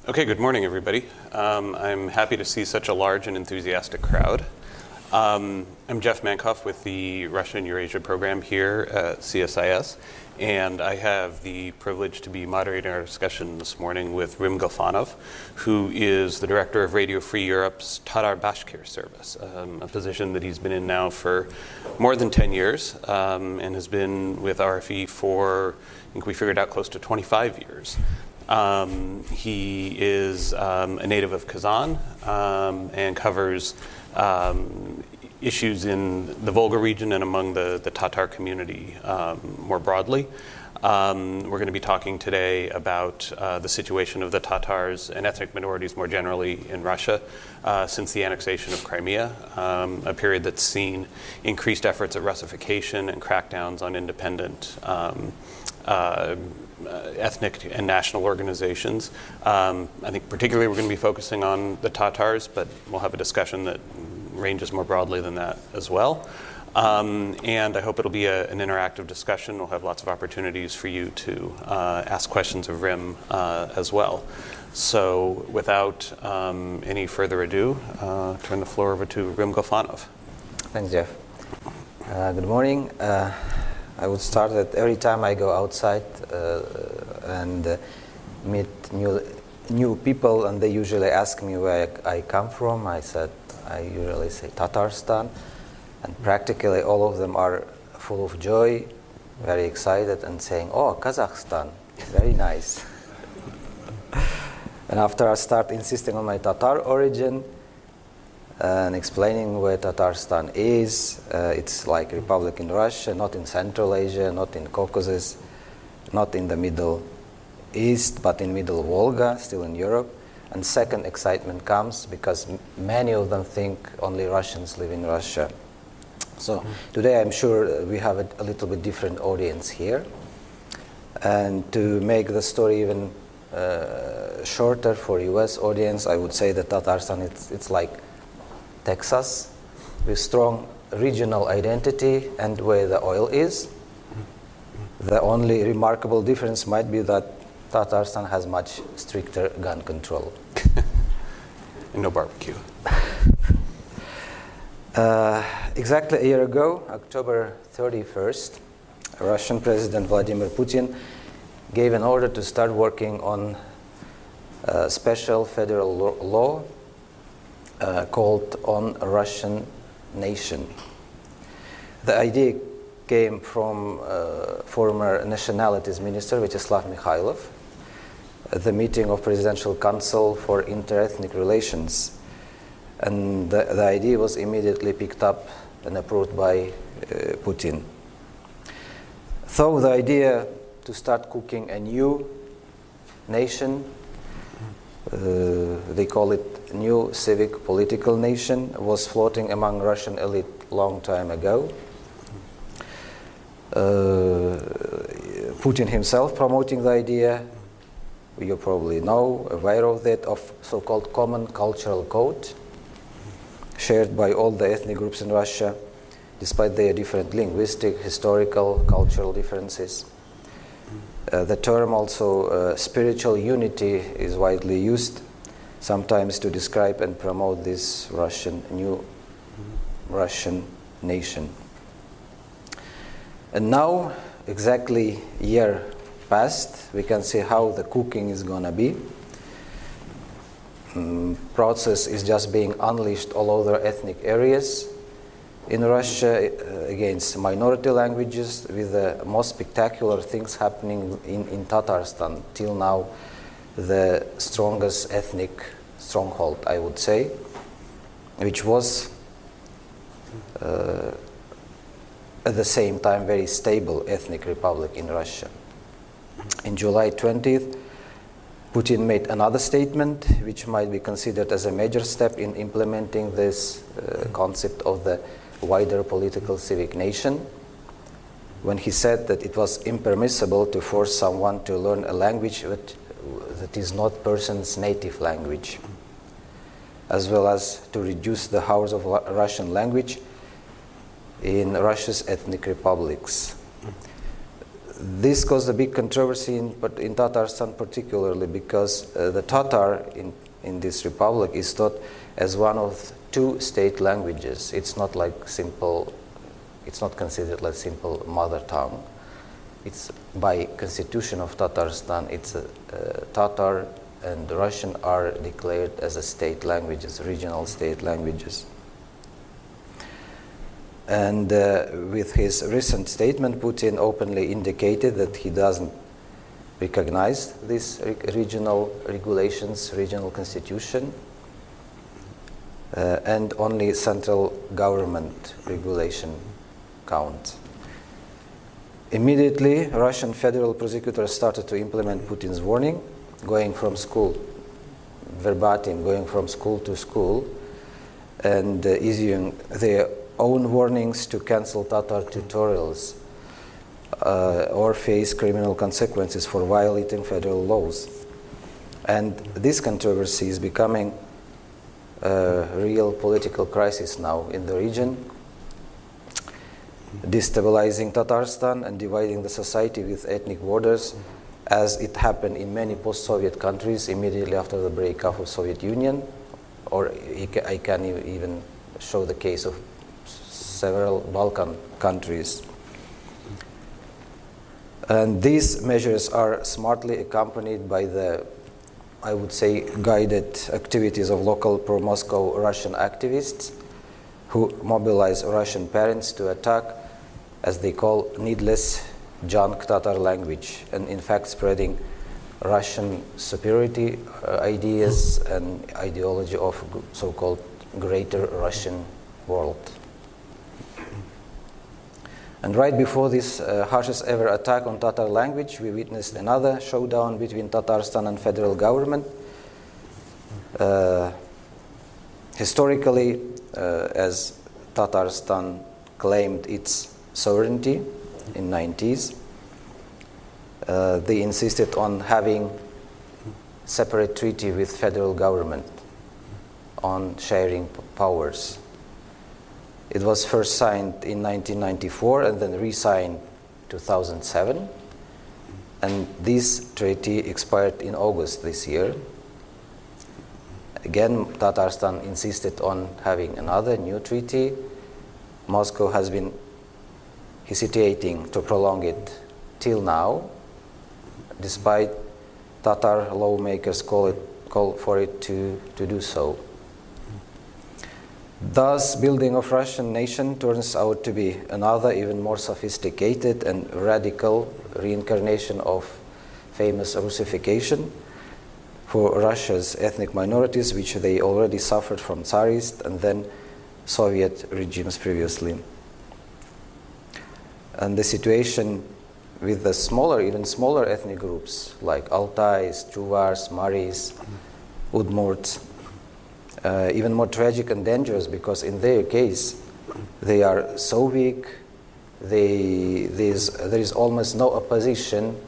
Okay, good morning, everybody. I'm happy to see such a large and enthusiastic crowd. I'm Jeff Mankoff with the Russia and Eurasia program here at CSIS, and I have the privilege to be moderating our discussion this morning with Rim Gafanov, who is the director of Radio Free Europe's Tatar-Bashkir service, a position that he's been in now for more than 10 years and has been with RFE for, I think we figured out, close to 25 years. He is a native of Kazan and covers issues in the Volga region and among the Tatar community more broadly. We're going to be talking today about the situation of the Tatars and ethnic minorities more generally in Russia since the annexation of Crimea, a period that's seen increased efforts at Russification and crackdowns on independent ethnic and national organizations. I think particularly we're going to be focusing on the Tatars, but we'll have a discussion that ranges more broadly than that as well. And I hope it'll be an interactive discussion. We'll have lots of opportunities for you to ask questions of Rim as well. So without any further ado, turn the floor over to Rim Gafanov. Thanks, Jeff. Good morning. I would start that every time I go outside and meet new people, and they usually ask me where I come from, I usually say Tatarstan, and practically all of them are full of joy, very excited, and saying, "Oh, Kazakhstan, very nice." And after I start insisting on my Tatar origin and explaining where Tatarstan is, it's like a republic in Russia, not in Central Asia, not in Caucasus, not in the Middle East, but in Middle Volga, still in Europe. And second excitement comes because many of them think only Russians live in Russia. So today I'm sure we have a little bit different audience here. And to make the story even shorter for US audience, I would say that Tatarstan, it's like Texas, with strong regional identity and where the oil is. The only remarkable difference might be that Tatarstan has much stricter gun control. And no barbecue. Exactly a year ago, October 31st, Russian President Vladimir Putin gave an order to start working on a special federal law called On a Russian Nation. The idea came from former Nationalities Minister Vyacheslav Mikhailov at the meeting of Presidential Council for Inter-Ethnic Relations. And the idea was immediately picked up and approved by Putin. So the idea to start cooking a new nation, they call it New Civic Political Nation, was floating among Russian elite long time ago. Putin himself promoting the idea, you probably know, aware of that, of so-called common cultural code shared by all the ethnic groups in Russia, despite their different linguistic, historical, cultural differences. The term also spiritual unity is widely used, sometimes to describe and promote this new Russian nation. And now, exactly a year passed, we can see how the cooking is gonna be. Process is just being unleashed all over ethnic areas in Russia against minority languages, with the most spectacular things happening in Tatarstan, till now the strongest ethnic stronghold, I would say, which was at the same time very stable ethnic republic in Russia. In July 20th, Putin made another statement which might be considered as a major step in implementing this concept of the wider political civic nation, when he said that it was impermissible to force someone to learn a language that is not person's native language, as well as to reduce the hours of Russian language in Russia's ethnic republics. this caused a big controversy in Tatarstan particularly because the Tatar in this republic is taught as one of two state languages. It's not considered like simple mother tongue. It's by constitution of Tatarstan, it's Tatar and Russian are declared as a state languages, regional state languages. And with his recent statement, Putin openly indicated that he doesn't recognize these regional regulations, regional constitution, and only central government regulation counts. Immediately, Russian federal prosecutors started to implement Putin's warning, going from school, verbatim, going from school to school, and issuing their own warnings to cancel Tatar tutorials or face criminal consequences for violating federal laws. And this controversy is becoming a real political crisis now in the region, destabilizing Tatarstan and dividing the society with ethnic borders, as it happened in many post-Soviet countries immediately after the breakup of Soviet Union, or I can even show the case of several Balkan countries. And these measures are smartly accompanied by the, I would say, guided activities of local pro-Moscow Russian activists who mobilize Russian parents to attack, as they call, needless junk Tatar language, and in fact spreading Russian superiority ideas and ideology of so-called Greater Russian world. And right before this harshest ever attack on Tatar language, we witnessed another showdown between Tatarstan and federal government. Historically, as Tatarstan claimed its sovereignty in 90s, they insisted on having separate treaty with federal government on sharing powers. It was first signed in 1994 and then re-signed 2007. And this treaty expired in August this year. Again, Tatarstan insisted on having another new treaty. Moscow has been hesitating to prolong it till now, despite Tatar lawmakers call for it to do so. Thus, building of Russian nation turns out to be another even more sophisticated and radical reincarnation of famous Russification for Russia's ethnic minorities, which they already suffered from Tsarist and then Soviet regimes previously. And the situation with the smaller, even smaller ethnic groups like Altais, Chuvars, Maris, Udmurts, even more tragic and dangerous, because in their case they are so weak, there is almost no opposition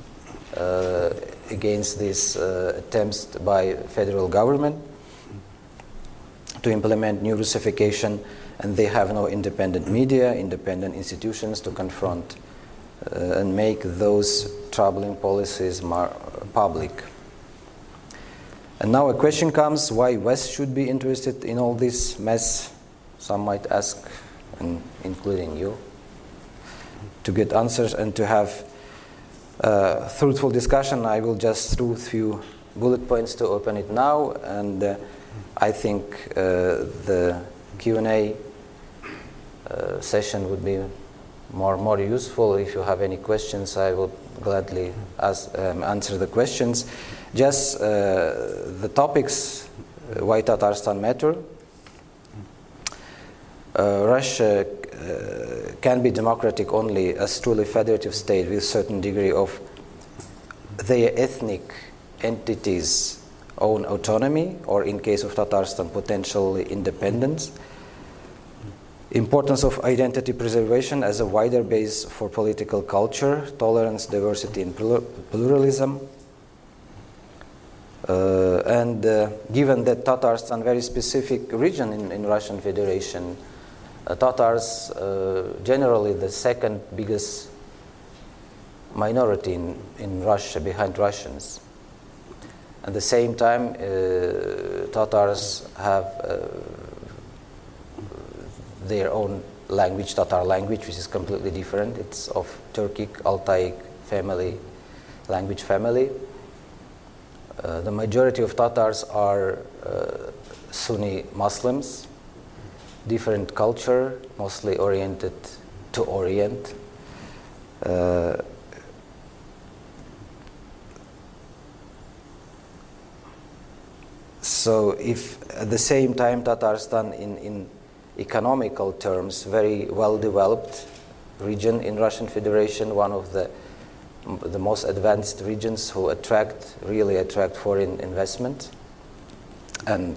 against these attempts by federal government to implement new Russification, and they have no independent media, independent institutions to confront and make those troubling policies public. And now a question comes, why West should be interested in all this mess? Some might ask, and including you, to get answers and to have fruitful discussion. I will just through a few bullet points to open it now, and I think the Q&A session would be more useful. If you have any questions, I will gladly answer the questions. Just the topics, why Tatarstan matter. Russia can be democratic only as truly federative state with certain degree of their ethnic entities' own autonomy, or in case of Tatarstan, potentially independence. Importance of identity preservation as a wider base for political culture, tolerance, diversity, and pluralism. And given that Tatarstan, very specific region in Russian Federation, Tatars generally the second biggest minority in Russia, behind Russians. At the same time, Tatars have their own language, Tatar language, which is completely different. It's of Turkic, Altaic family, language family. The majority of Tatars are Sunni Muslims, different culture, mostly oriented to Orient. So if at the same time Tatarstan in economical terms very well developed region in Russian Federation, one of the most advanced regions who really attract foreign investment, and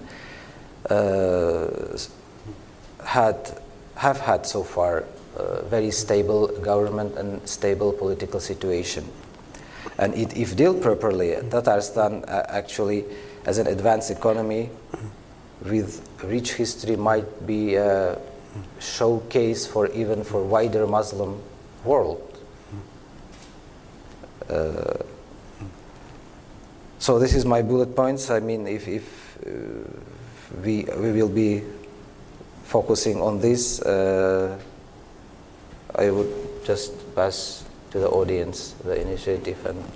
have had so far very stable government and stable political situation. And if dealt properly, Tatarstan actually, as an advanced economy with rich history, might be a showcase for wider Muslim world. So this is my bullet points. I mean, if we will be focusing on this, I would just pass to the audience the initiative and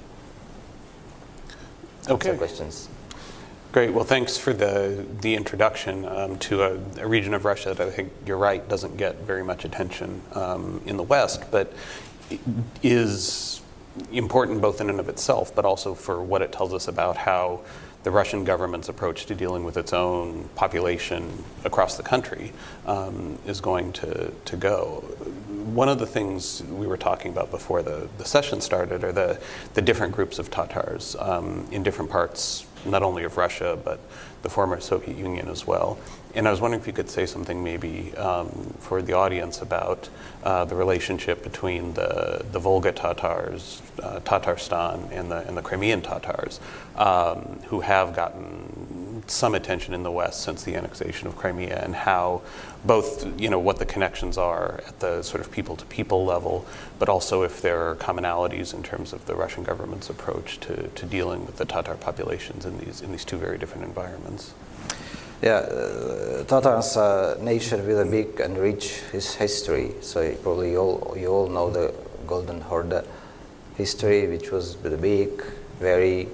answer questions. Great. Well, thanks for the introduction to a region of Russia that I think you're right doesn't get very much attention in the West, but is important both in and of itself, but also for what it tells us about how the Russian government's approach to dealing with its own population across the country is going to go. One of the things we were talking about before the session started are the different groups of Tatars in different parts, not only of Russia, but the former Soviet Union as well. And I was wondering if you could say something maybe for the audience about the relationship between the Volga Tatars, Tatarstan, and the Crimean Tatars, who have gotten some attention in the West since the annexation of Crimea, and how both, what the connections are at the sort of people-to-people level, but also if there are commonalities in terms of the Russian government's approach to dealing with the Tatar populations in these two very different environments. Yeah, Tatars are a nation with a big and rich history. So probably you all know the Golden Horde history, which was the big, very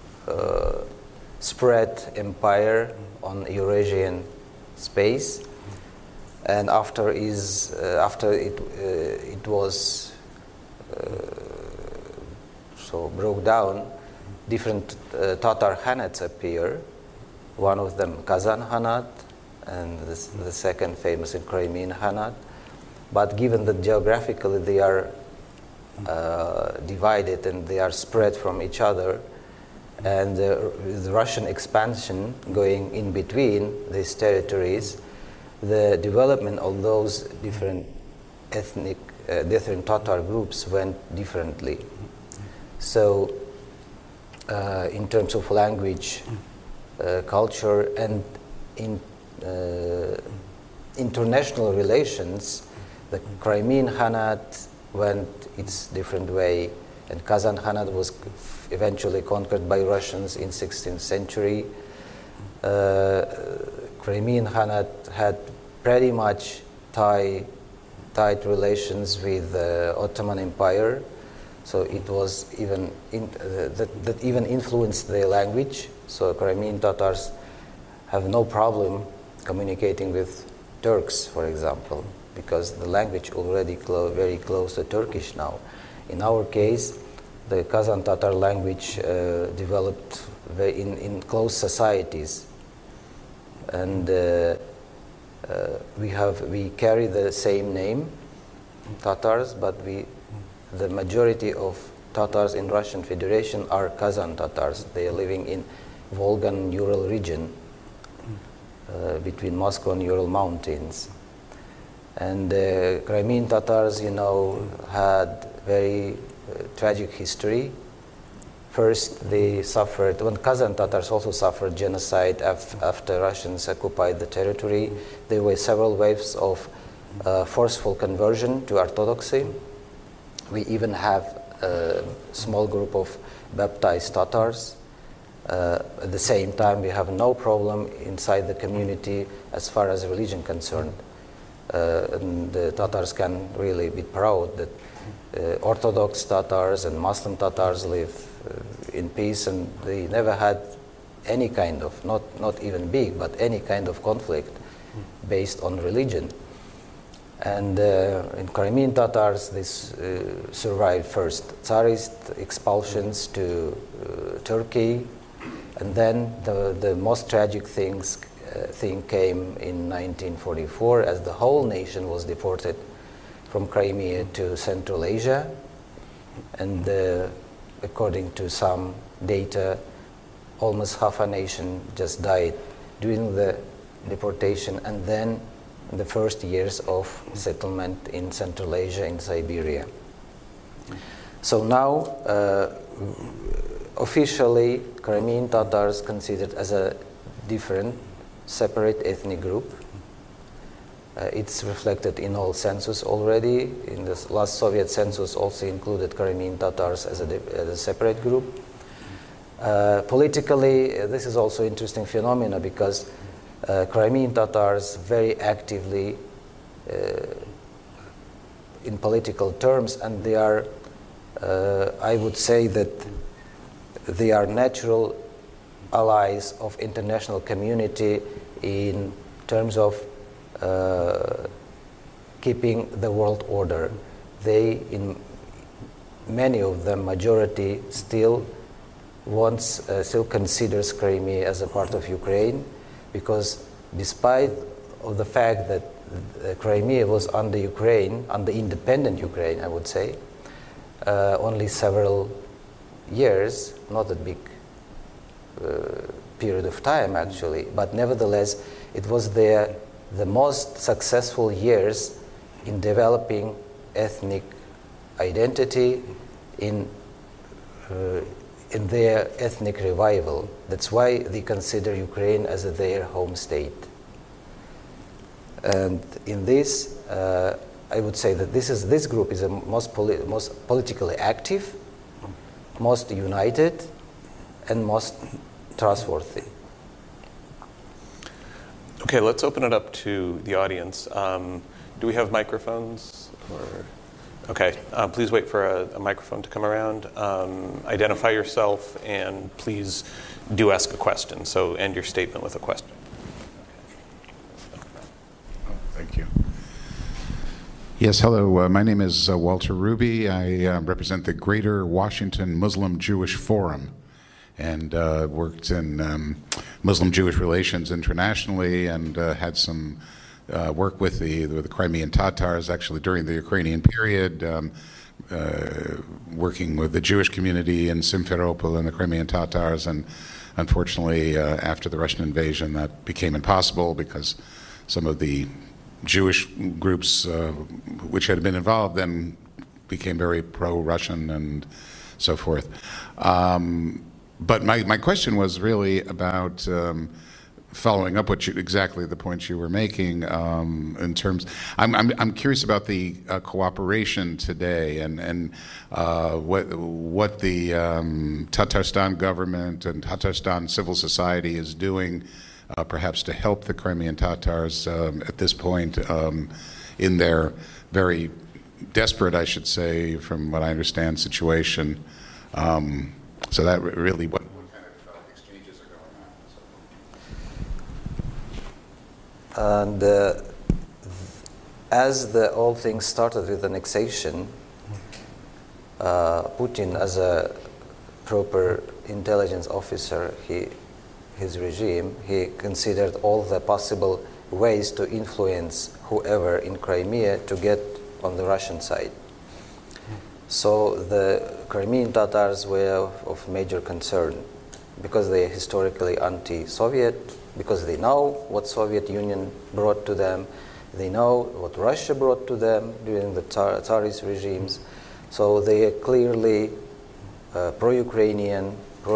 spread empire on Eurasian space. And after it was so broke down, different Tatar Khanates appear. One of them Kazan Khanate, and the second famous in Crimean Khanate. But given that geographically they are divided and they are spread from each other, and with Russian expansion going in between these territories, the development of those different different Tatar groups went differently. So in terms of language, culture, and in international relations, the Crimean Khanate went its different way, and Kazan Khanate was eventually conquered by Russians in 16th century. Crimean Khanate had pretty much tight relations with the Ottoman Empire, so it was even that even influenced their language. So Crimean Tatars have no problem communicating with Turks, for example, because the language already very close to Turkish now. In our case, the Kazan Tatar language developed in close societies, and we carry the same name, Tatars, but the majority of Tatars in Russian Federation are Kazan Tatars. They are living in Volga-Ural region between Moscow and Ural Mountains. And the Crimean Tatars, had very tragic history. First, they suffered, when Kazan Tatars also suffered genocide after Russians occupied the territory. There were several waves of forceful conversion to Orthodoxy. We even have small group of baptized Tatars. At the same time, we have no problem inside the community as far as religion concerned. And the Tatars can really be proud that Orthodox Tatars and Muslim Tatars live in peace, and they never had any kind of, not even big, but any kind of conflict based on religion. And in Crimean Tatars, this survived first Tsarist expulsions to Turkey, and then the most tragic thing came in 1944, as the whole nation was deported from Crimea to Central Asia, and according to some data, almost half a nation just died during the deportation, and then in the first years of settlement in Central Asia, in Siberia. So now, officially, Crimean Tatars considered as a different, separate ethnic group. It's reflected in all census already. In the last Soviet census also included Crimean Tatars as a separate group. Politically, this is also interesting phenomena because Crimean Tatars very actively in political terms, and they are, I would say that they are natural allies of international community in terms of keeping the world order. They, in many of them, majority still considers Crimea as a part of Ukraine, because despite of the fact that Crimea was under independent Ukraine, I would say, only several years, not a big period of time actually, but nevertheless it was the most successful years in developing ethnic identity, in their ethnic revival. That's why they consider Ukraine as their home state. And in this, I would say that this group is the most politically active, most united, and most trustworthy. Okay, let's open it up to the audience. Do we have microphones? Okay, please wait for a microphone to come around. Identify yourself, and please do ask a question. So end your statement with a question. Thank you. Yes, hello. My name is Walter Ruby. I represent the Greater Washington Muslim Jewish Forum, and worked in Muslim-Jewish relations internationally, and had some work with the Crimean Tatars actually during the Ukrainian period, working with the Jewish community in Simferopol and the Crimean Tatars, and unfortunately after the Russian invasion that became impossible because some of the Jewish groups which had been involved then became very pro-Russian and so forth. But my question was really about following up exactly the points you were making in terms. I'm curious about the cooperation today and what the Tatarstan government and Tatarstan civil society is doing, perhaps to help the Crimean Tatars at this point in their very desperate, I should say, from what I understand, situation. So that really what kind of exchanges are going on? And as the whole thing started with annexation, Putin, as a proper intelligence officer, his regime, he considered all the possible ways to influence whoever in Crimea to get on the Russian side. So the Crimean Tatars were of major concern because they are historically anti-Soviet, because they know what Soviet Union brought to them, they know what Russia brought to them during the Tsarist regimes. So they are clearly pro-Ukrainian,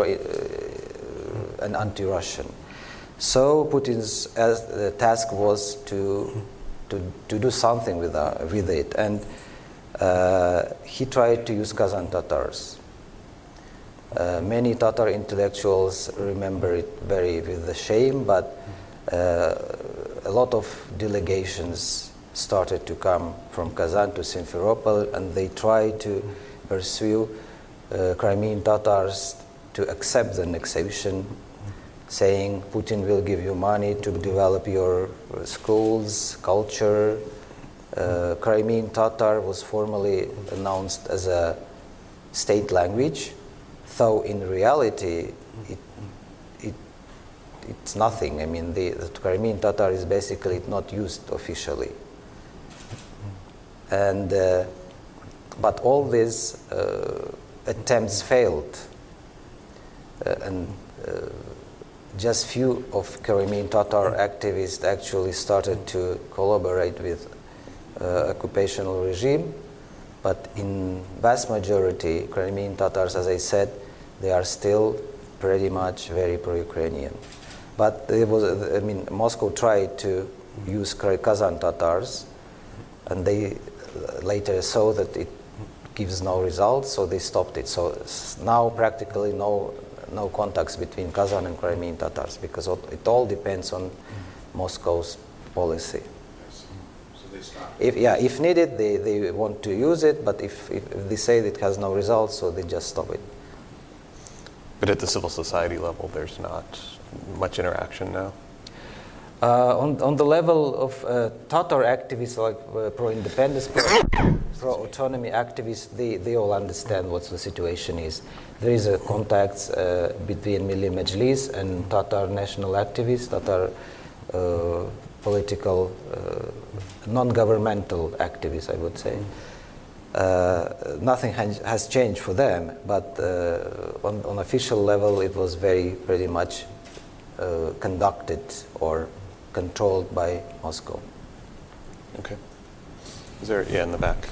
and anti-Russian. So Putin's task was to do something with it, and he tried to use Kazan Tatars. Many Tatar intellectuals remember it very with the shame, but a lot of delegations started to come from Kazan to Simferopol, and they tried to pursue Crimean Tatars to accept the annexation, saying Putin will give you money to develop your schools, culture. Crimean Tatar was formally announced as a state language, though in reality it's nothing. I mean, the Crimean Tatar is basically not used officially. And but all these attempts failed, and just few of Crimean Tatar activists actually started to collaborate with occupational regime. But in vast majority, Crimean Tatars, as I said, they are still pretty much very pro-Ukrainian. But it was, I mean, Moscow tried to use Kazan Tatars, and they later saw that it gives no results, so they stopped it. So now practically no contacts between Kazan and Crimean Tatars, because it all depends on Moscow's policy. If needed, they want to use it, but if they say it has no results, so they just stop it. But at the civil society level, there's not much interaction now? On the level of Tatar activists, like pro-independence, pro-autonomy activists, they all understand what the situation is. There is a contacts between Milli Mejlis and Tatar national activists, Tatar political, non-governmental activists, I would say. Nothing has changed for them, but on official level, it was pretty much conducted or controlled by Moscow. Okay. Is there, in the back?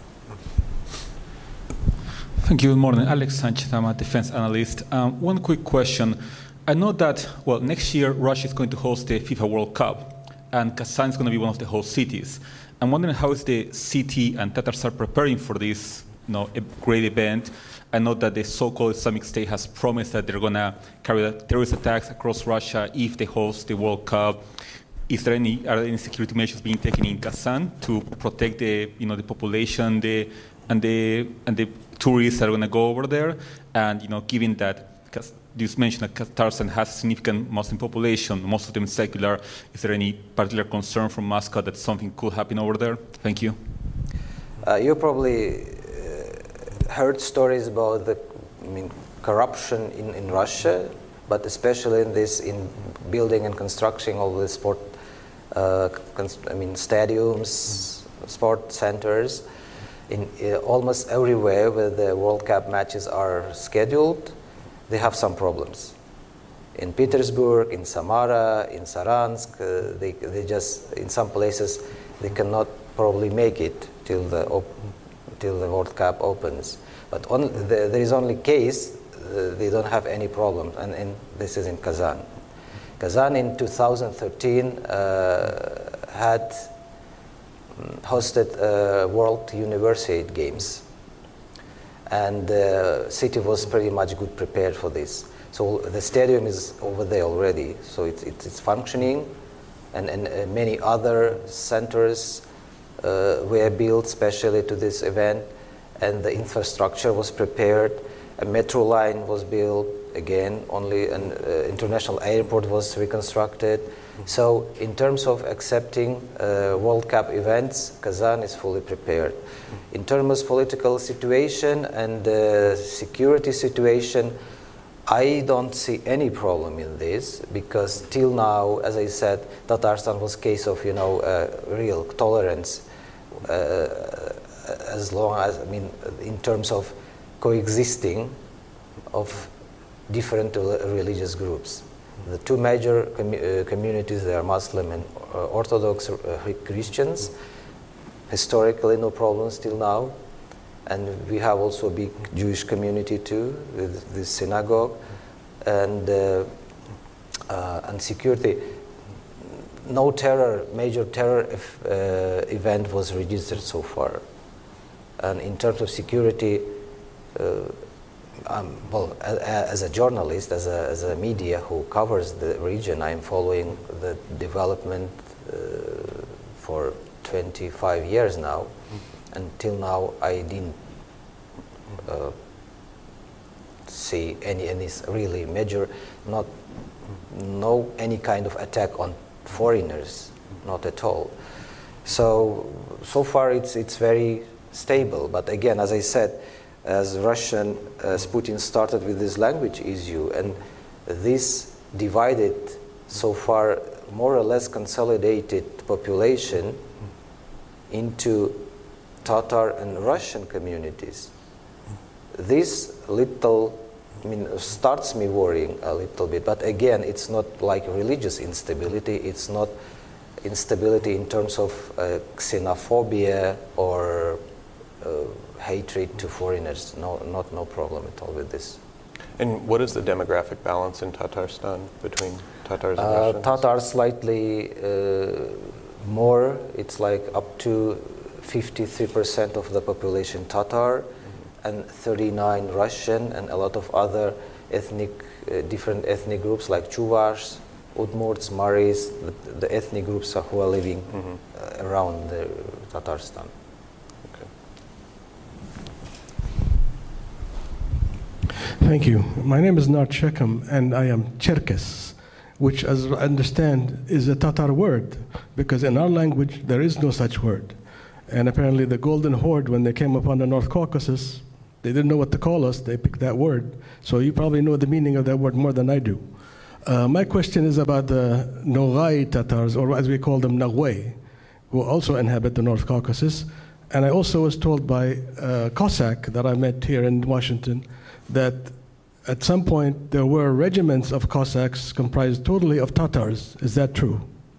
Thank you. Good morning. Alex Sanchez, I'm a defense analyst. One quick question. I know that, next year, Russia is going to host the FIFA World Cup, and Kazan is going to be one of the host cities. I'm wondering how is the city and Tatars are preparing for this a great event. I know that the so-called Islamic State has promised that they're going to carry out terrorist attacks across Russia if they host the World Cup. Are there any security measures being taken in Kazan to protect the population and the tourists that are going to go over there? And given that you mentioned that Kazan has a significant Muslim population, most of them secular, is there any particular concern from Moscow that something could happen over there? Thank you. You probably heard stories about the corruption in Russia, but especially in building and constructing all the sport, stadiums, sport centers. In almost everywhere where the World Cup matches are scheduled, they have some problems. In Petersburg, in Samara, in Saransk, they just, in some places, they cannot probably make it till the World Cup opens. But there is only case they don't have any problem, and this is in Kazan. Kazan in 2013 had hosted World Universiade Games, and the city was pretty much good prepared for this. So the stadium is over there already, so it's functioning, and many other centers were built specially to this event, and the infrastructure was prepared. A metro line was built, again, only an international airport was reconstructed. So in terms of accepting World Cup events, Kazan is fully prepared. In terms of political situation and security situation, I don't see any problem in this, because till now, as I said, Tatarstan was a case of real tolerance, as long as, in terms of coexisting of different religious groups. The two major communities, they are Muslim and Orthodox Christians. Historically, no problems till now. And we have also a big Jewish community too, with the synagogue. And security, no major terror event was registered so far. And in terms of security, well, as a journalist, as a media who covers the region, I'm following the development for 25 years now. Until now, I didn't see any really major, no any kind of attack on foreigners, not at all. So far it's very stable. But again, as I said, as Putin started with this language issue, and this divided so far more or less consolidated population into Tatar and Russian communities. This starts me worrying a little bit. But again, it's not like religious instability. It's not instability in terms of xenophobia or hatred to foreigners. No problem at all with this. And what is the demographic balance in Tatarstan between Tatars and Russians? Tatars slightly more. It's like up to 53% of the population Tatar, and 39 Russian, and a lot of other different ethnic groups like Chuvashs, Udmurts, Maris, the ethnic groups who are living around Tatarstan. Okay. Thank you. My name is Nart Shekham, and I am Cherkess, which, as I understand, is a Tatar word, because in our language there is no such word. And apparently the Golden Horde, when they came upon the North Caucasus, they didn't know what to call us. They picked that word. So you probably know the meaning of that word more than I do. My question is about the Nogai Tatars, or as we call them, Nagway, who also inhabit the North Caucasus. And I also was told by a Cossack that I met here in Washington that at some point there were regiments of Cossacks comprised totally of Tatars. Is that true?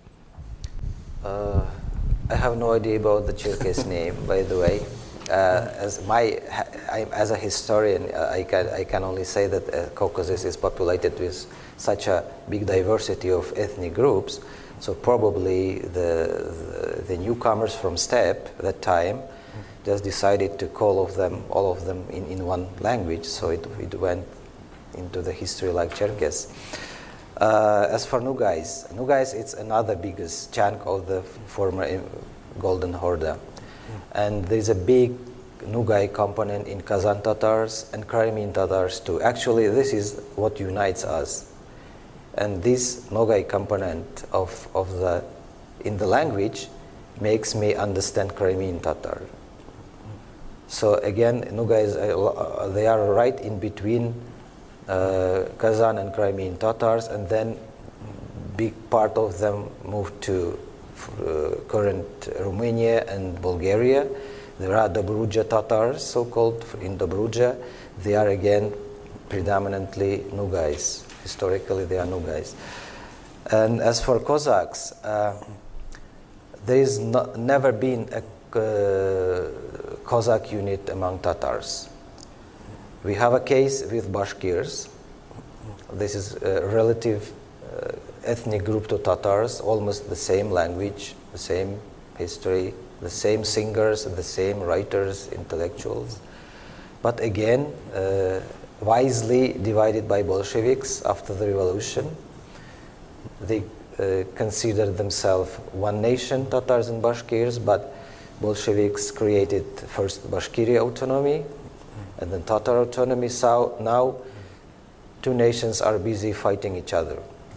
I have no idea about the Cherkess name, by the way. As a historian, I can only say that Caucasus is populated with such a big diversity of ethnic groups. So probably the newcomers from steppe at that time just decided to call all of them in one language. So it went into the history like Cherkess. As for Nogais, it's another biggest chunk of the former Golden Horde. And there's a big Nogai component in Kazan Tatars and Crimean Tatars too. Actually, this is what unites us. And this Nogai component in the language makes me understand Crimean Tatar. So again, Nogais, they are right in between Kazan and Crimean Tatars, and then big part of them moved to current Romania and Bulgaria. There are Dobruja Tatars, so-called, in Dobruja. They are again predominantly Nogais. Historically, they are Nogais. And as for Cossacks, there is never been a Cossack unit among Tatars. We have a case with Bashkirs. This is a relative ethnic group to Tatars, almost the same language, the same history, the same singers, the same writers, intellectuals. But again, wisely divided by Bolsheviks after the revolution. They considered themselves one nation, Tatars and Bashkirs, but Bolsheviks created first Bashkiria autonomy and then Tatar autonomy. So now two nations are busy fighting each other.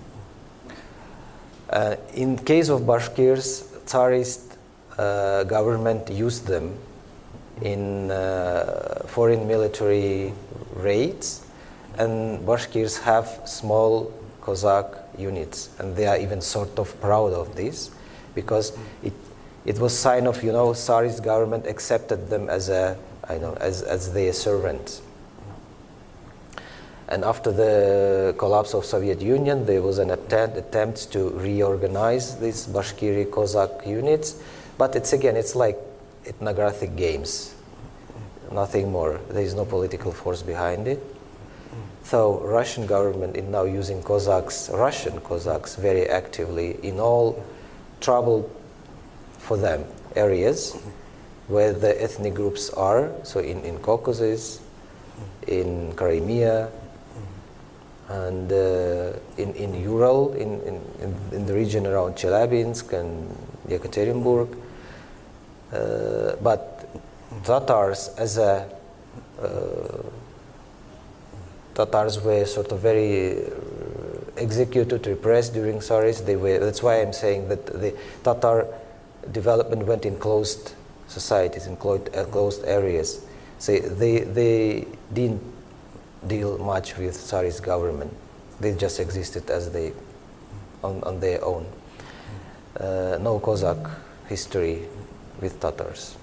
In case of Bashkirs, Tsarist government used them in foreign military raids, and Bashkirs have small Cossack units, and they are even sort of proud of this, because it was sign of, Tsarist government accepted them as as their servants. And after the collapse of Soviet Union, there was an attempt to reorganize these Bashkiri Cossack units, but it's like ethnographic games, nothing more. There is no political force behind it. So Russian government is now using Russian Cossacks very actively in all trouble for them areas, where the ethnic groups are, so in Caucasus, in Crimea, and in Ural, in the region around Chelyabinsk and Yekaterinburg. But Tatars Tatars were sort of very executed, repressed during Tsarist. That's why I'm saying that the Tatar development went in closed societies, in closed areas. So they didn't deal much with Tsarist government. They just existed as they on their own. No Cossack history with Tatars.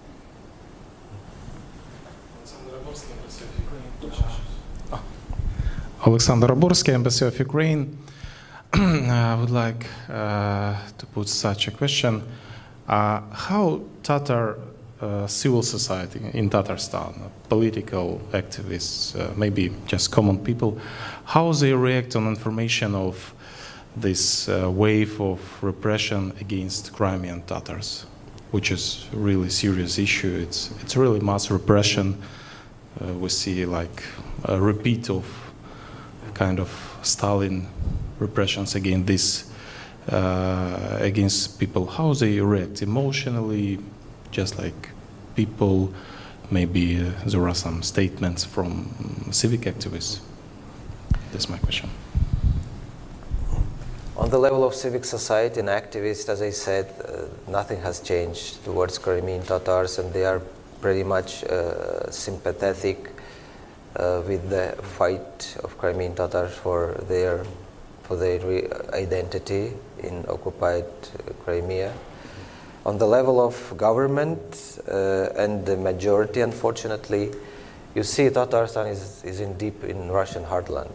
Alexander Oborsky, Embassy of Ukraine. I would like to put such a question. How Tatar civil society in Tatarstan, political activists, maybe just common people, how they react on information of this wave of repression against Crimean Tatars, which is a really serious issue. It's really mass repression. We see like a repeat of kind of Stalin repressions against people. How they react emotionally, just like people. Maybe there are some statements from civic activists. That's my question. On the level of civic society and activists, as I said, nothing has changed towards Crimean Tatars, and they are pretty much sympathetic with the fight of Crimean Tatars for their identity in occupied Crimea. On the level of government and the majority, unfortunately, you see Tatarstan is in deep in Russian heartland.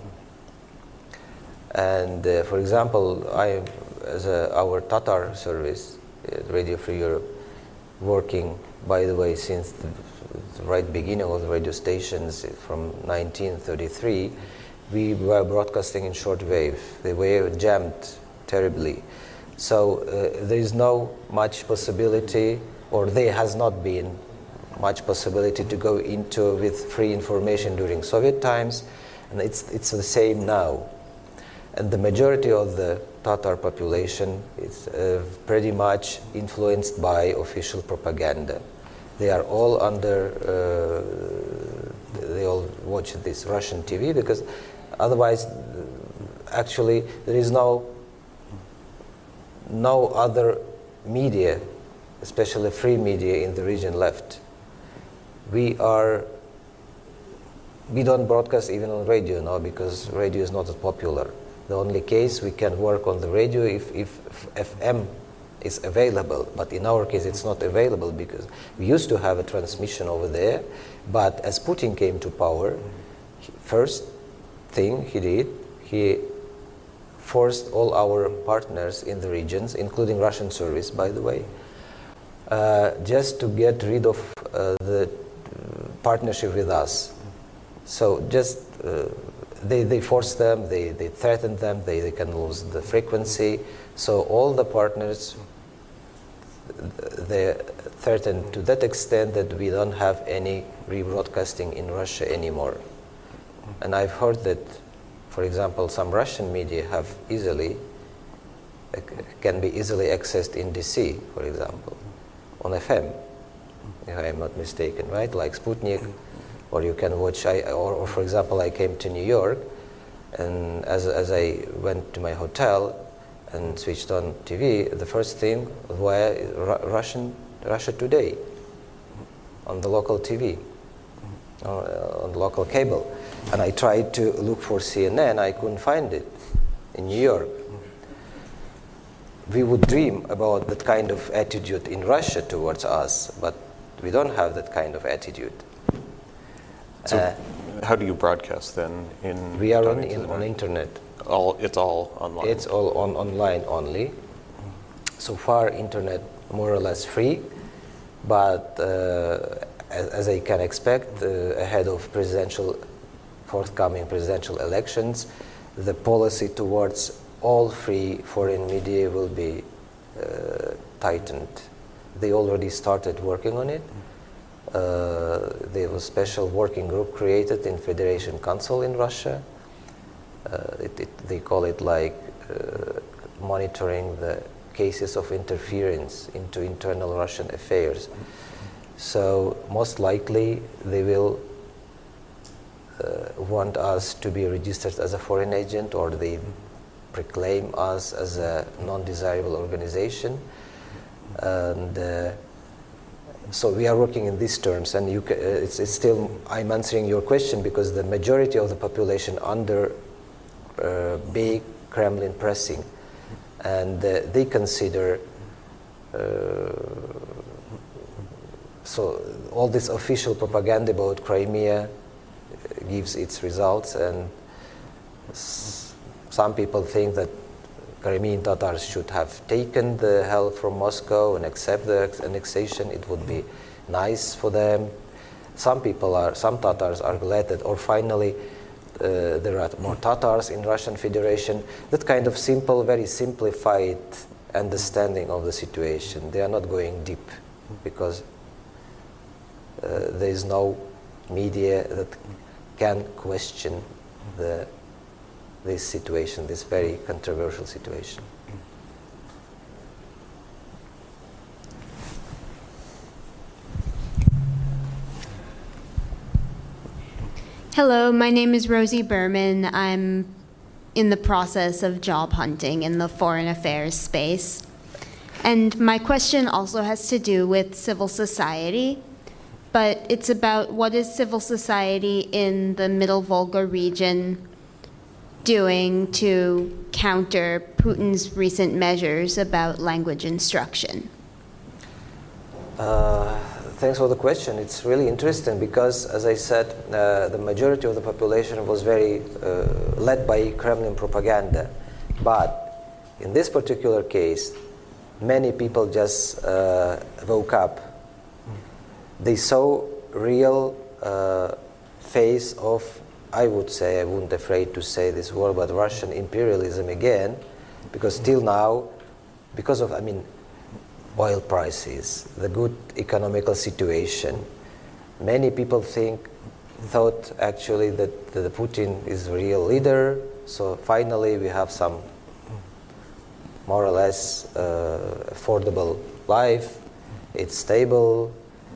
And for example, our Tatar service, Radio Free Europe, working, by the way, since the right beginning of the radio stations from 1933, we were broadcasting in shortwave. They were jammed terribly. So there is no much possibility, or there has not been much possibility to go into with free information during Soviet times, and it's the same now. And the majority of the Tatar population is pretty much influenced by official propaganda. They are all they all watch this Russian TV, because otherwise, actually, there is no other media, especially free media in the region left. We don't broadcast even on radio now, because radio is not as popular. The only case we can work on the radio if FM is available, but in our case it's not available, because we used to have a transmission over there, but as Putin came to power, first thing he did, he forced all our partners in the regions, including Russian service, by the way, just to get rid of the partnership with us. So just they forced them, they threatened them, they can lose the frequency. So all the partners, they threatened to that extent that we don't have any rebroadcasting in Russia anymore. And I've heard that, for example, some Russian media can be easily accessed in DC, for example, on FM, if I'm not mistaken, right? Like Sputnik, or you can watch, or for example, I came to New York, and as I went to my hotel and switched on TV, the first thing was Russia Today on the local TV, on the local cable. And I tried to look for CNN, I couldn't find it in New York. We would dream about that kind of attitude in Russia towards us, but we don't have that kind of attitude. So how do you broadcast then? We are on internet. It's all online? It's all online only. So far, internet more or less free, but as I can expect, ahead of forthcoming presidential elections, the policy towards all free foreign media will be tightened. they already started working on it. There was a special working group created in Federation Council in Russia. They call it like monitoring the cases of interference into internal Russian affairs. So most likely they will want us to be registered as a foreign agent, or they proclaim us as a non-desirable organization. And so we are working in these terms, and it's still, I'm answering your question because the majority of the population under big Kremlin pressing, and they consider so all this official propaganda about Crimea gives its results, and some people think that Crimean Tatars should have taken the help from Moscow and accept the annexation. It would be nice for them. Some Tatars are glad that, or finally, there are more Tatars in Russian Federation. That kind of simple, very simplified understanding of the situation. They are not going deep because there is no media that can question this situation, this very controversial situation. Hello, my name is Rosie Berman. I'm in the process of job hunting in the foreign affairs space. And my question also has to do with civil society, but it's about what is civil society in the Middle Volga region doing to counter Putin's recent measures about language instruction? Thanks for the question. It's really interesting because, as I said, the majority of the population was very led by Kremlin propaganda. But in this particular case, many people just woke up. They saw real face of, I would say, I wouldn't afraid to say this word, but Russian imperialism again, because till now, because of, oil prices, the good economical situation, many people thought actually that the Putin is a real leader. So finally we have some more or less affordable life. It's stable,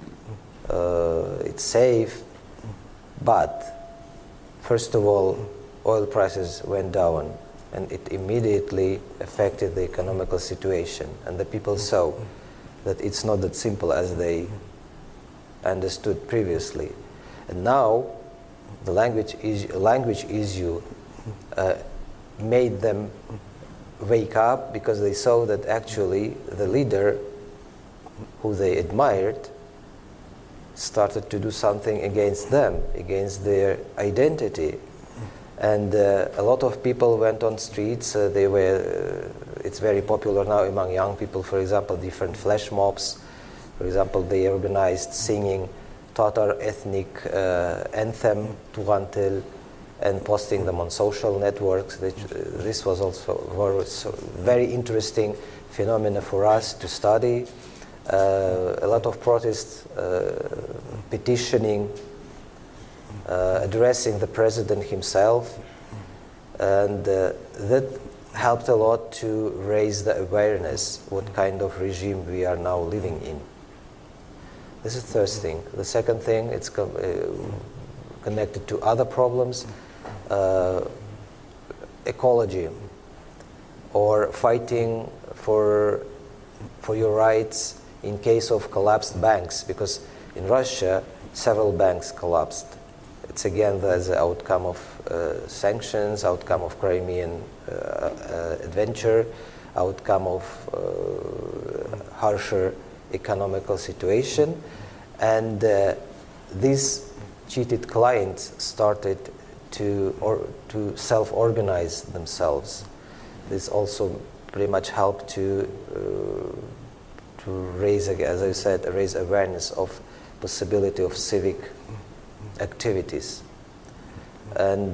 it's safe, but first of all, oil prices went down, and it immediately affected the economical situation. And the people saw that it's not that simple as they understood previously. And now, the language issue made them wake up, because they saw that actually the leader who they admired started to do something against them, against their identity. And a lot of people went on streets. It's very popular now among young people, for example, different flash mobs. For example, they organized singing Tatar ethnic anthem, Turantil, and posting them on social networks. This was also very interesting phenomena for us to study. A lot of protests, petitioning, addressing the president himself, and that helped a lot to raise the awareness what kind of regime we are now living in. This is the first thing. The second thing, it's connected to other problems, ecology, or fighting for your rights in case of collapsed banks, because in Russia several banks collapsed. It's again as an outcome of sanctions, outcome of Crimean adventure, outcome of harsher economical situation, and these cheated clients started to self-organize themselves. This also pretty much helped to raise, as I said, raise awareness of possibility of civic activities, and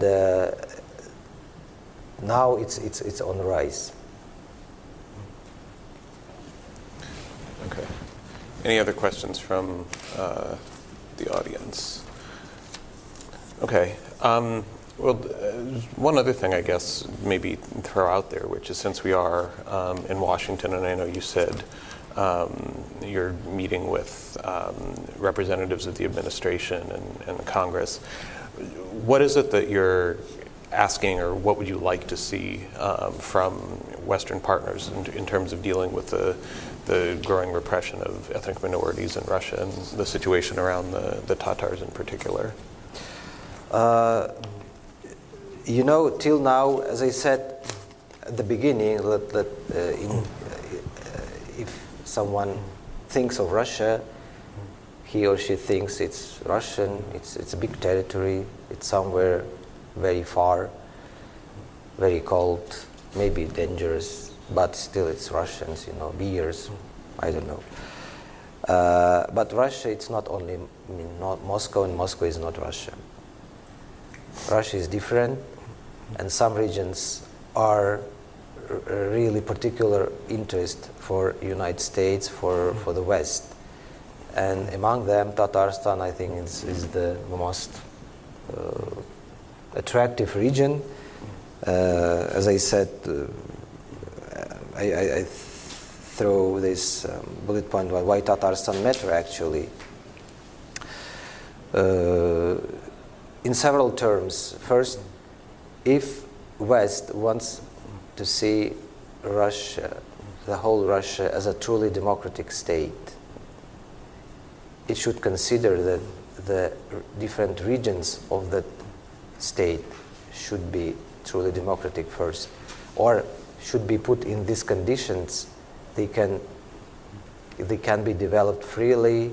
now it's on the rise. Okay. Any other questions from the audience? Okay. Well, one other thing I guess maybe throw out there, which is since we are in Washington, and I know you said you're meeting with representatives of the administration and Congress, what is it that you're asking, or what would you like to see from Western partners in terms of dealing with the growing repression of ethnic minorities in Russia and the situation around the Tatars in particular? You know, till now, as I said at the beginning, if someone thinks of Russia, he or she thinks it's Russian, it's a big territory, it's somewhere very far, very cold, maybe dangerous, but still it's Russians, you know, beers, I don't know. But Russia, it's not only not Moscow, and Moscow is not Russia. Russia is different, and some regions are really particular interest for United States, for the West. And among them, Tatarstan, I think, is the most attractive region. As I said, I throw this bullet point why Tatarstan matter actually. In several terms. First, if West wants to see Russia, the whole Russia, as a truly democratic state, it should consider that the different regions of that state should be truly democratic first, or should be put in these conditions. They can be developed freely,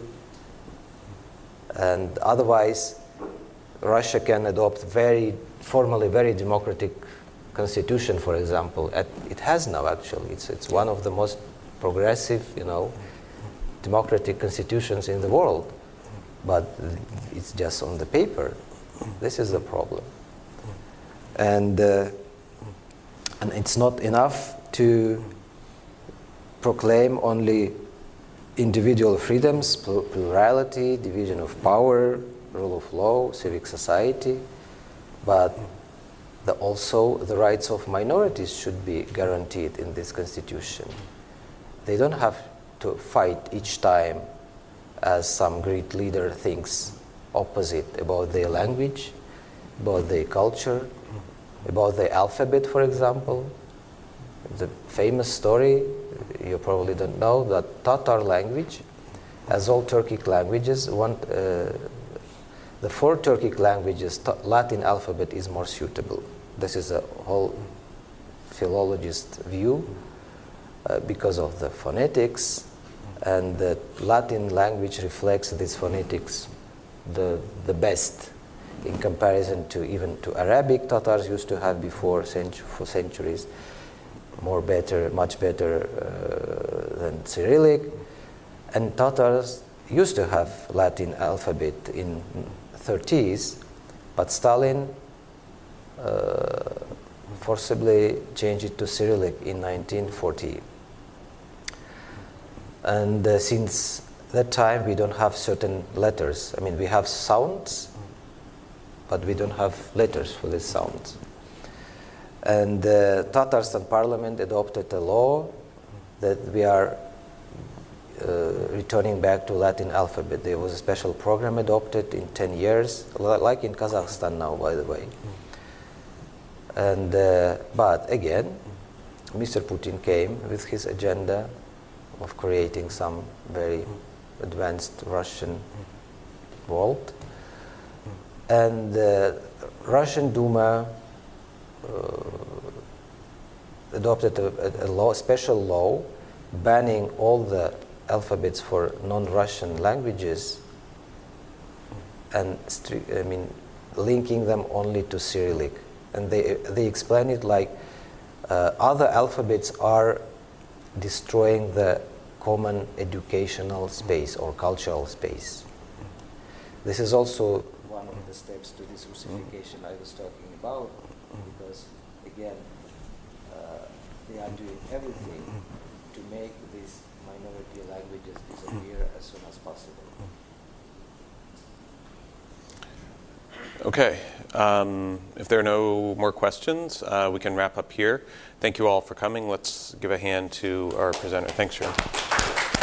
and otherwise Russia can adopt formally very democratic constitution, for example. It has now, actually. It's one of the most progressive, democratic constitutions in the world. But it's just on the paper. This is the problem. And it's not enough to proclaim only individual freedoms, plurality, division of power, rule of law, civic society, but also the rights of minorities should be guaranteed in this constitution. They don't have to fight each time as some great leader thinks opposite about their language, about their culture, about their alphabet, for example. The famous story, you probably don't know, that Tatar language, as all Turkic languages, the 4 Turkic languages, Latin alphabet is more suitable. This is a whole philologist view because of the phonetics, and the Latin language reflects these phonetics the best in comparison to even to Arabic. Tatars used to have before for centuries much better than Cyrillic, and Tatars used to have Latin alphabet in 30s, but Stalin forcibly changed it to Cyrillic in 1940. And since that time, we don't have certain letters. I mean, we have sounds, but we don't have letters for these sounds. And the Tatarstan parliament adopted a law that we are returning back to Latin alphabet. There was a special program adopted in 10 years, like in Kazakhstan now, by the way. And but again, Mr. Putin came with his agenda of creating some very advanced Russian world, and the Russian Duma adopted a special law banning all the alphabets for non-Russian languages and linking them only to Cyrillic. And they explain it like other alphabets are destroying the common educational space or cultural space. This is also one of the steps to this Russification I was talking about, because again, they are doing everything to make these minority languages disappear as soon as possible. Okay. If there are no more questions, we can wrap up here. Thank you all for coming. Let's give a hand to our presenter. Thanks, Sharon.